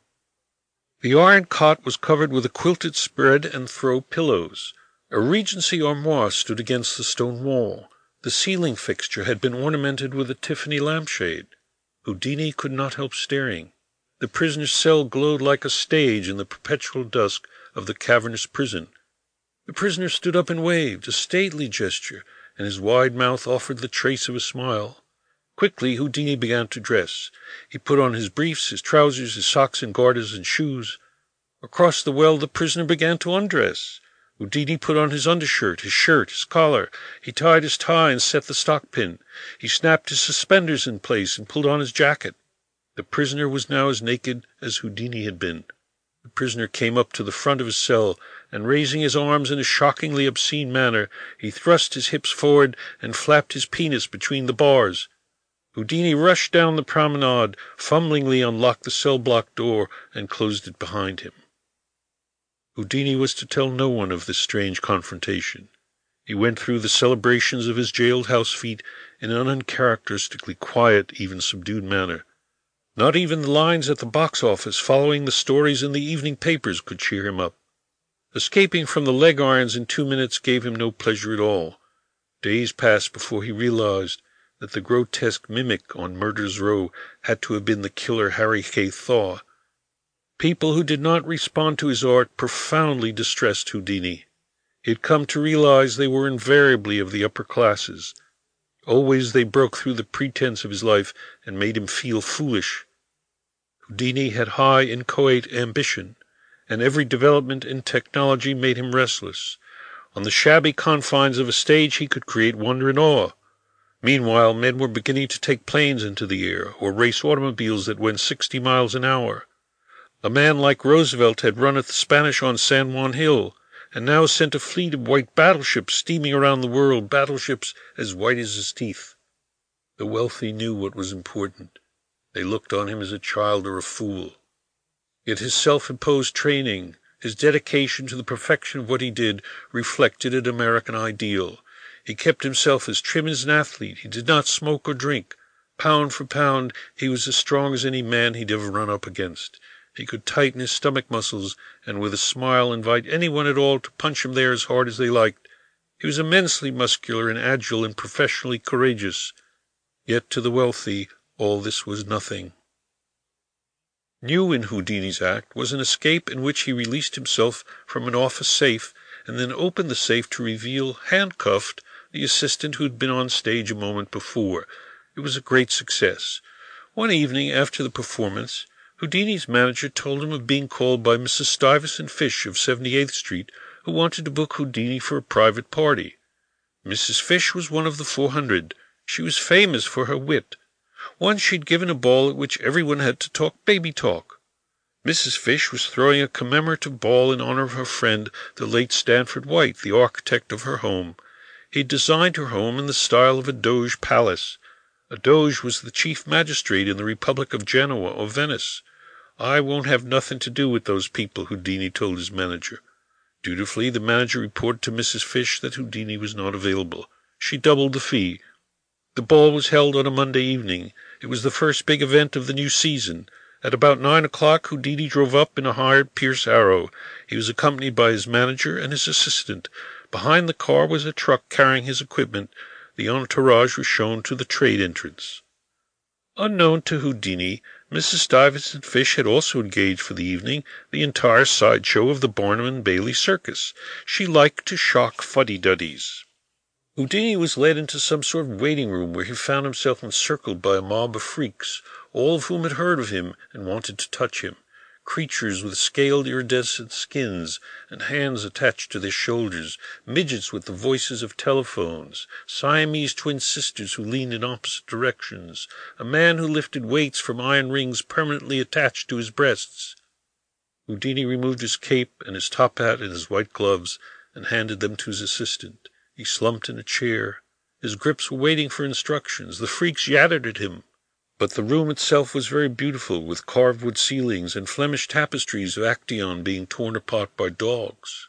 The iron cot was covered with a quilted spread and throw pillows. A Regency armoire stood against the stone wall. The ceiling fixture had been ornamented with a Tiffany lampshade. Houdini could not help staring. The prisoner's cell glowed like a stage in the perpetual dusk of the cavernous prison. The prisoner stood up and waved, a stately gesture, and his wide mouth offered the trace of a smile. Quickly Houdini began to dress. He put on his briefs, his trousers, his socks and garters and shoes. Across the well the prisoner began to undress. Houdini put on his undershirt, his shirt, his collar. He tied his tie and set the stock pin. He snapped his suspenders in place and pulled on his jacket. The prisoner was now as naked as Houdini had been. The prisoner came up to the front of his cell, and raising his arms in a shockingly obscene manner, he thrust his hips forward and flapped his penis between the bars. Houdini rushed down the promenade, fumblingly unlocked the cell-block door, and closed it behind him. Houdini was to tell no one of this strange confrontation. He went through the celebrations of his jailed house feat in an uncharacteristically quiet, even subdued manner. Not even the lines at the box office following the stories in the evening papers could cheer him up. Escaping from the leg irons in two minutes gave him no pleasure at all. Days passed before he realized that the grotesque mimic on Murder's Row had to have been the killer Harry K. Thaw. People who did not respond to his art profoundly distressed Houdini. He had come to realize they were invariably of the upper classes. Always they broke through the pretense of his life and made him feel foolish. Houdini had high inchoate ambition, and every development in technology made him restless. On the shabby confines of a stage he could create wonder and awe. Meanwhile, men were beginning to take planes into the air, or race automobiles that went sixty miles an hour. A man like Roosevelt had run at the Spanish on San Juan Hill, and now sent a fleet of white battleships steaming around the world, battleships as white as his teeth. The wealthy knew what was important. They looked on him as a child or a fool. Yet his self-imposed training, his dedication to the perfection of what he did, reflected an American ideal. He kept himself as trim as an athlete. He did not smoke or drink. Pound for pound, he was as strong as any man he'd ever run up against. He could tighten his stomach muscles, and with a smile invite anyone at all to punch him there as hard as they liked. He was immensely muscular and agile and professionally courageous. Yet to the wealthy, all this was nothing. New in Houdini's act was an escape in which he released himself from an office safe and then opened the safe to reveal, handcuffed, the assistant who had been on stage a moment before. It was a great success. One evening after the performance, Houdini's manager told him of being called by Missus Stuyvesant Fish of seventy-eighth Street, who wanted to book Houdini for a private party. Missus Fish was one of the four hundred. She was famous for her wit. Once she'd given a ball at which everyone had to talk baby talk. Missus Fish was throwing a commemorative ball in honor of her friend, the late Stanford White, the architect of her home. He'd designed her home in the style of a Doge palace. A Doge was the chief magistrate in the Republic of Genoa or Venice. I won't have nothing to do with those people, Houdini told his manager. Dutifully, the manager reported to Missus Fish that Houdini was not available. She doubled the fee. The ball was held on a Monday evening. It was the first big event of the new season. At about nine o'clock, Houdini drove up in a hired Pierce Arrow. He was accompanied by his manager and his assistant. Behind the car was a truck carrying his equipment. The entourage was shown to the trade entrance. Unknown to Houdini, Missus Stuyvesant Fish had also engaged for the evening the entire sideshow of the Barnum and Bailey Circus. She liked to shock fuddy-duddies. Houdini was led into some sort of waiting room, where he found himself encircled by a mob of freaks, all of whom had heard of him and wanted to touch him. Creatures with scaled iridescent skins and hands attached to their shoulders, midgets with the voices of telephones, Siamese twin sisters who leaned in opposite directions, a man who lifted weights from iron rings permanently attached to his breasts. Houdini removed his cape and his top hat and his white gloves and handed them to his assistant. He slumped in a chair. His grips were waiting for instructions. The freaks yattered at him. But the room itself was very beautiful, with carved wood ceilings and Flemish tapestries of Actaeon being torn apart by dogs.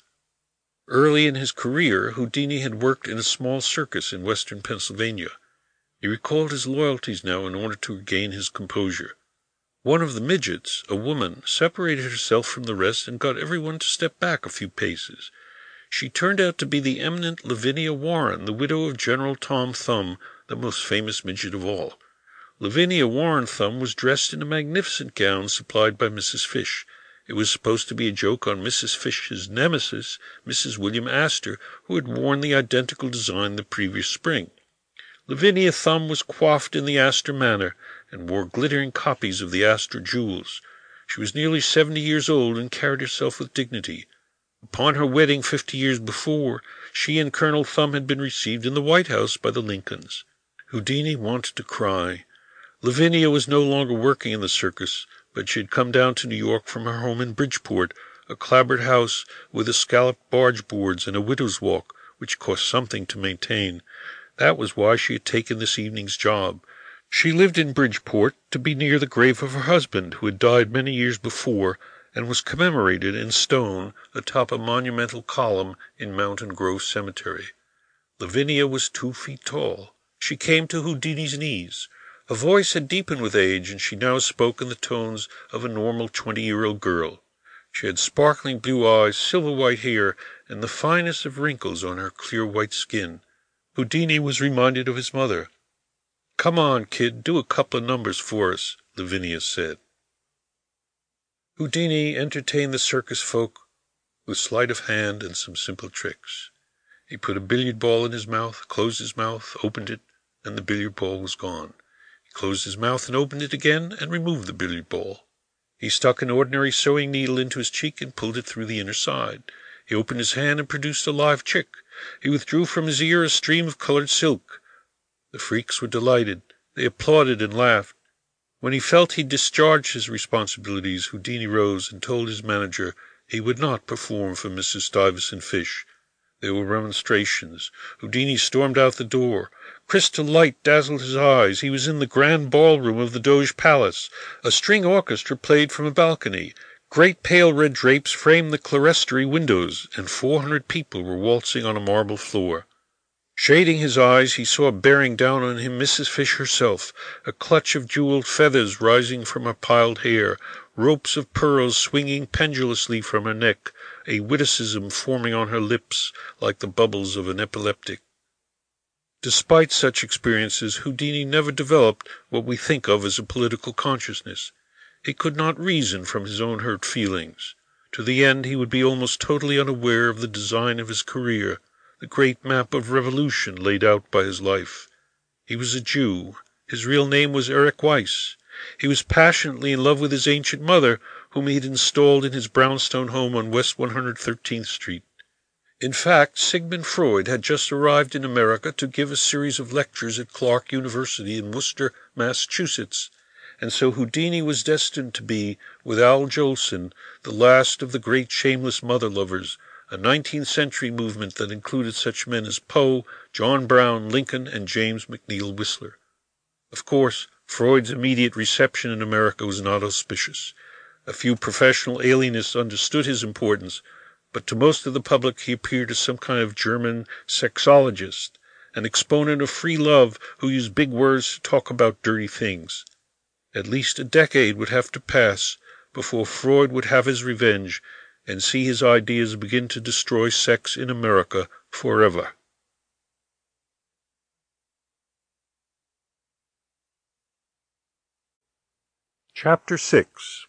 Early in his career, Houdini had worked in a small circus in western Pennsylvania. He recalled his loyalties now in order to regain his composure. One of the midgets, a woman, separated herself from the rest and got everyone to step back a few paces. She turned out to be the eminent Lavinia Warren, the widow of General Tom Thumb, the most famous midget of all. Lavinia Warren Thumb was dressed in a magnificent gown supplied by Missus Fish. It was supposed to be a joke on Missus Fish's nemesis, Missus William Astor, who had worn the identical design the previous spring. Lavinia Thumb was coiffed in the Astor manner, and wore glittering copies of the Astor jewels. She was nearly seventy years old and carried herself with dignity. Upon her wedding fifty years before, she and Colonel Thumb had been received in the White House by the Lincolns. Houdini wanted to cry. Lavinia was no longer working in the circus, but she had come down to New York from her home in Bridgeport, a clapboard house with escalloped barge boards and a widow's walk, which cost something to maintain. That was why she had taken this evening's job. She lived in Bridgeport to be near the grave of her husband, who had died many years before, and was commemorated in stone atop a monumental column in Mountain Grove Cemetery. Lavinia was two feet tall. She came to Houdini's knees. Her voice had deepened with age, and she now spoke in the tones of a normal twenty-year-old girl. She had sparkling blue eyes, silver white hair, and the finest of wrinkles on her clear white skin. Houdini was reminded of his mother. "Come on, kid, do a couple of numbers for us," Lavinia said. Houdini entertained the circus folk with sleight of hand and some simple tricks. He put a billiard ball in his mouth, closed his mouth, opened it, and the billiard ball was gone. He closed his mouth and opened it again and removed the billiard ball. He stuck an ordinary sewing needle into his cheek and pulled it through the inner side. He opened his hand and produced a live chick. He withdrew from his ear a stream of colored silk. The freaks were delighted. They applauded and laughed. When he felt he'd discharged his responsibilities, Houdini rose and told his manager he would not perform for Missus Stuyvesant Fish. There were remonstrations. Houdini stormed out the door. Crystal light dazzled his eyes. He was in the grand ballroom of the Doge Palace. A string orchestra played from a balcony. Great pale red drapes framed the clerestory windows, and four hundred people were waltzing on a marble floor. Shading his eyes, he saw bearing down on him Missus Fish herself, a clutch of jeweled feathers rising from her piled hair, ropes of pearls swinging pendulously from her neck, a witticism forming on her lips like the bubbles of an epileptic. Despite such experiences, Houdini never developed what we think of as a political consciousness. He could not reason from his own hurt feelings. To the end, he would be almost totally unaware of the design of his career, the great map of revolution laid out by his life. He was a Jew. His real name was Eric Weiss. He was passionately in love with his ancient mother, whom he had installed in his brownstone home on West one hundred thirteenth Street. In fact, Sigmund Freud had just arrived in America to give a series of lectures at Clark University in Worcester, Massachusetts, and so Houdini was destined to be, with Al Jolson, the last of the great shameless mother-lovers, a nineteenth century movement that included such men as Poe, John Brown, Lincoln, and James McNeill Whistler. Of course, Freud's immediate reception in America was not auspicious. A few professional alienists understood his importance, but to most of the public he appeared as some kind of German sexologist, an exponent of free love who used big words to talk about dirty things. At least a decade would have to pass before Freud would have his revenge and see his ideas begin to destroy sex in America forever. Chapter six.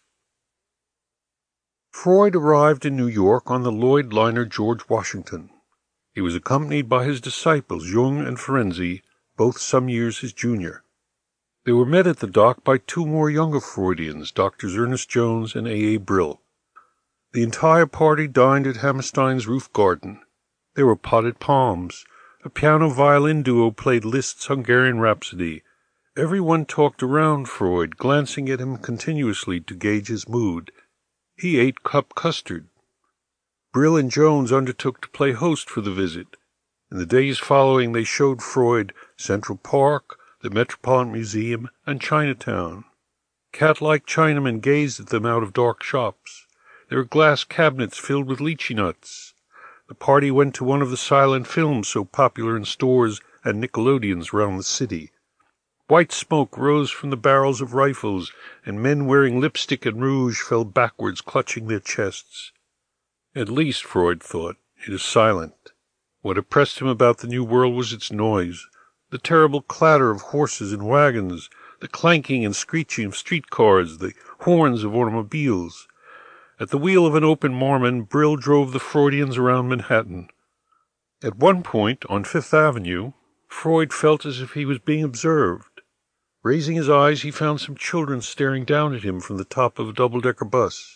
Freud arrived in New York on the Lloyd liner George Washington. He was accompanied by his disciples, Jung and Ferenczi, both some years his junior. They were met at the dock by two more younger Freudians, Doctors Ernest Jones and A. A. Brill. The entire party dined at Hammerstein's roof garden. There were potted palms. A piano-violin duo played Liszt's Hungarian Rhapsody. Everyone talked around Freud, glancing at him continuously to gauge his mood. He ate cup custard. Brill and Jones undertook to play host for the visit. In the days following they showed Freud Central Park, the Metropolitan Museum, and Chinatown. Cat-like Chinamen gazed at them out of dark shops. There were glass cabinets filled with lychee nuts. The party went to one of the silent films so popular in stores and Nickelodeons round the city. White smoke rose from the barrels of rifles, and men wearing lipstick and rouge fell backwards, clutching their chests. At least, Freud thought, it is silent. What oppressed him about the New World was its noise, the terrible clatter of horses and wagons, the clanking and screeching of streetcars, the horns of automobiles. At the wheel of an open Marmon, Brill drove the Freudians around Manhattan. At one point, on Fifth Avenue, Freud felt as if he was being observed. Raising his eyes, he found some children staring down at him from the top of a double-decker bus.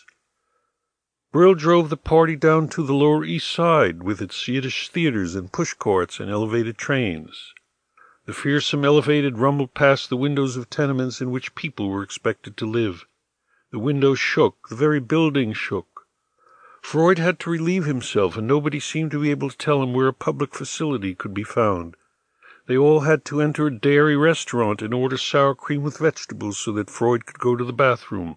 Brill drove the party down to the Lower East Side, with its Yiddish theaters and push-carts and elevated trains. The fearsome elevated rumbled past the windows of tenements in which people were expected to live. The windows shook, the very building shook. Freud had to relieve himself, and nobody seemed to be able to tell him where a public facility could be found. They all had to enter a dairy restaurant and order sour cream with vegetables so that Freud could go to the bathroom.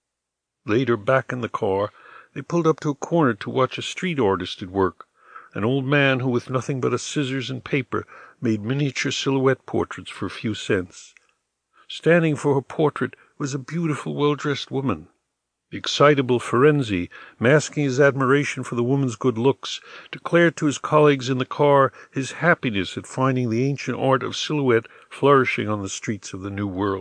Later, back in the car, they pulled up to a corner to watch a street artist at work, an old man who, with nothing but a scissors and paper, made miniature silhouette portraits for a few cents. Standing for her portrait was a beautiful, well-dressed woman. The excitable Ferenczi, masking his admiration for the woman's good looks, declared to his colleagues in the car his happiness at finding the ancient art of silhouette flourishing on the streets of the New World.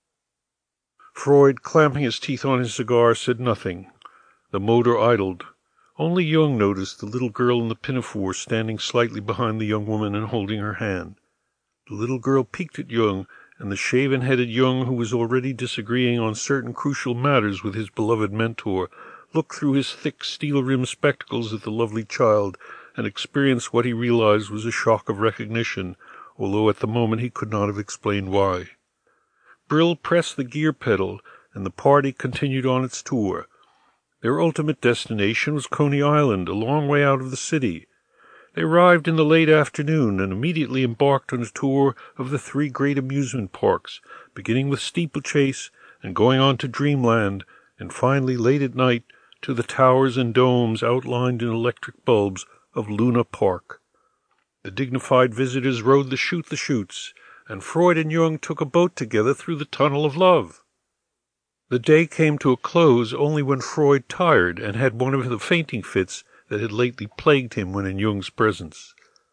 Freud, clamping his teeth on his cigar, said nothing. The motor idled. Only Jung noticed the little girl in the pinafore standing slightly behind the young woman and holding her hand. The little girl peeked at Jung, and the shaven-headed Jung, who was already disagreeing on certain crucial matters with his beloved mentor, looked through his thick steel-rimmed spectacles at the lovely child and experienced what he realized was a shock of recognition, although at the moment he could not have explained why. Brill pressed the gear pedal, and the party continued on its tour. Their ultimate destination was Coney Island, a long way out of the city. They arrived in the late afternoon and immediately embarked on a tour of the three great amusement parks, beginning with Steeplechase and going on to Dreamland, and finally, late at night, to the towers and domes outlined in electric bulbs of Luna Park. The dignified visitors rode the Shoot-the-Chutes, and Freud and Jung took a boat together through the Tunnel of Love. The day came to a close only when Freud tired and had one of the fainting fits that had lately plagued him when in Jung's presence.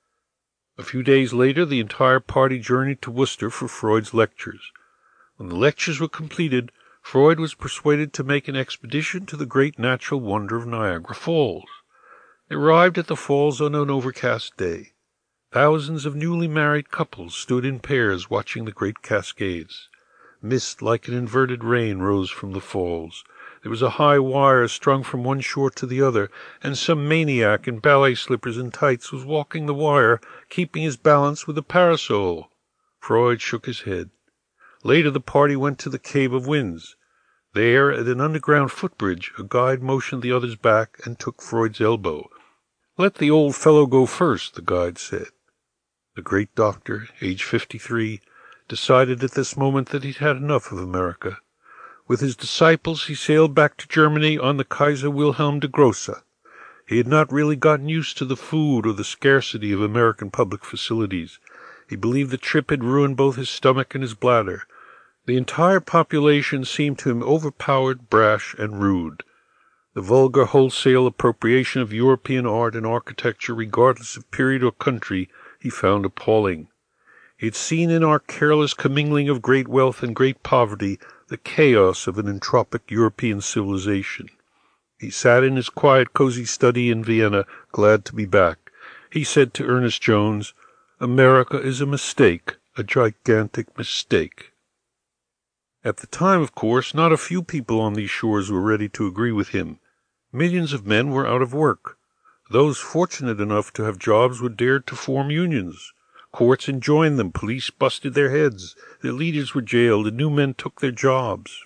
A few days later, the entire party journeyed to Worcester for Freud's lectures. When the lectures were completed, Freud was persuaded to make an expedition to the great natural wonder of Niagara Falls. They arrived at the falls on an overcast day. Thousands of newly married couples stood in pairs watching the great cascades. Mist like an inverted rain rose from the falls. There was a high wire strung from one shore to the other, and some maniac in ballet slippers and tights was walking the wire, keeping his balance with a parasol. Freud shook his head. Later the party went to the Cave of Winds. There, at an underground footbridge, a guide motioned the others back and took Freud's elbow. "Let the old fellow go first," the guide said. The great doctor, age fifty-three, decided at this moment that he'd had enough of America. With his disciples he sailed back to Germany on the Kaiser Wilhelm der Grosse. He had not really gotten used to the food or the scarcity of American public facilities. He believed the trip had ruined both his stomach and his bladder. The entire population seemed to him overpowered, brash, and rude. The vulgar wholesale appropriation of European art and architecture, regardless of period or country, he found appalling. He had seen in our careless commingling of great wealth and great poverty the chaos of an entropic European civilization. He sat in his quiet, cozy study in Vienna, glad to be back. He said to Ernest Jones, "America is a mistake, a gigantic mistake." At the time, of course, not a few people on these shores were ready to agree with him. Millions of men were out of work. Those fortunate enough to have jobs were dared to form unions. Courts enjoined them, police busted their heads, their leaders were jailed, and new men took their jobs.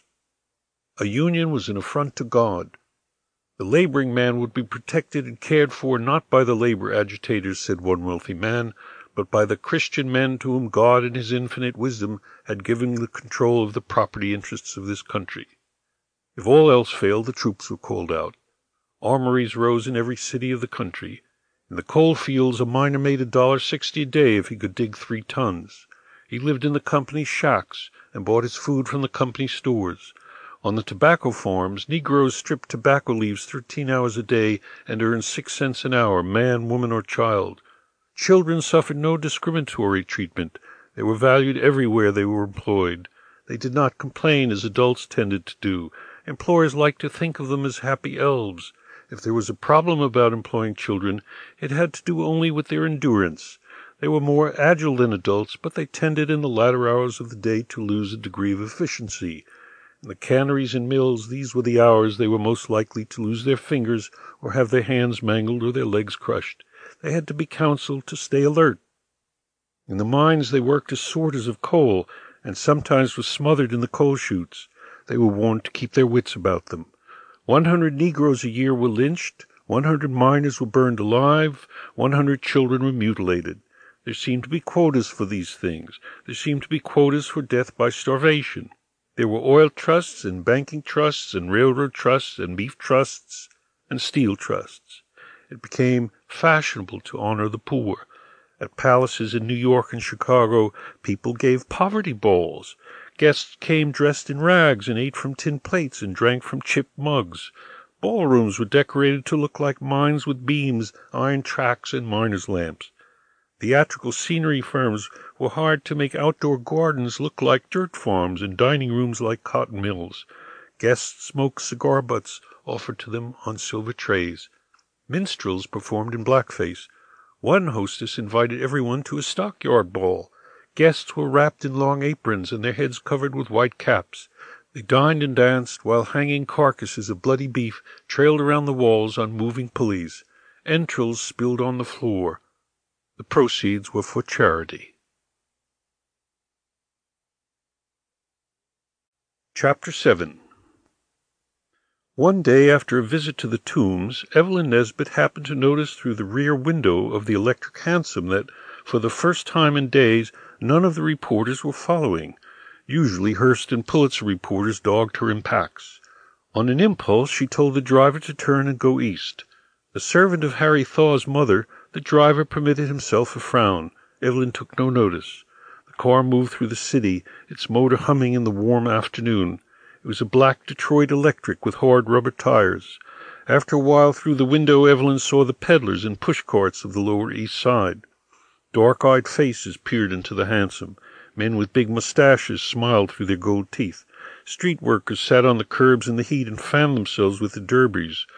A union was an affront to God. The laboring man would be protected and cared for not by the labor agitators, said one wealthy man, but by the Christian men to whom God in his infinite wisdom had given the control of the property interests of this country. If all else failed, the troops were called out. Armories rose in every city of the country. In the coal fields, a miner made a dollar sixty a day if he could dig three tons. He lived in the company shacks and bought his food from the company stores. On the tobacco farms, Negroes stripped tobacco leaves thirteen hours a day and earned six cents an hour, man, woman, or child. Children suffered no discriminatory treatment. They were valued everywhere they were employed. They did not complain as adults tended to do. Employers liked to think of them as happy elves. If there was a problem about employing children, it had to do only with their endurance. They were more agile than adults, but they tended in the latter hours of the day to lose a degree of efficiency. In the canneries and mills, these were the hours they were most likely to lose their fingers or have their hands mangled or their legs crushed. They had to be counseled to stay alert. In the mines they worked as sorters of coal, and sometimes were smothered in the coal chutes. They were warned to keep their wits about them. One hundred Negroes a year were lynched, one hundred miners were burned alive, one hundred children were mutilated. There seemed to be quotas for these things. There seemed to be quotas for death by starvation. There were oil trusts and banking trusts and railroad trusts and beef trusts and steel trusts. It became fashionable to honor the poor. At palaces in New York and Chicago, people gave poverty balls. Guests came dressed in rags and ate from tin plates and drank from chipped mugs. Ballrooms were decorated to look like mines with beams, iron tracks, and miners' lamps. Theatrical scenery firms were hired to make outdoor gardens look like dirt farms and dining rooms like cotton mills. Guests smoked cigar butts offered to them on silver trays. Minstrels performed in blackface. One hostess invited everyone to a stockyard ball. Guests were wrapped in long aprons and their heads covered with white caps. They dined and danced while hanging carcasses of bloody beef trailed around the walls on moving pulleys. Entrails spilled on the floor. The proceeds were for charity. Chapter seven. One day after a visit to the Tombs, Evelyn Nesbit happened to notice through the rear window of the electric hansom that, for the first time in days, none of the reporters were following. Usually Hearst and Pulitzer reporters dogged her in packs. On an impulse, she told the driver to turn and go east. A servant of Harry Thaw's mother, the driver permitted himself a frown. Evelyn took no notice. The car moved through the city, its motor humming in the warm afternoon. It was a black Detroit Electric with hard rubber tires. After a while, through the window, Evelyn saw the peddlers and pushcarts of the Lower East Side. Dark-eyed faces peered into the hansom. Men with big mustaches smiled through their gold teeth. Street workers sat on the curbs in the heat and fanned themselves with the derbies.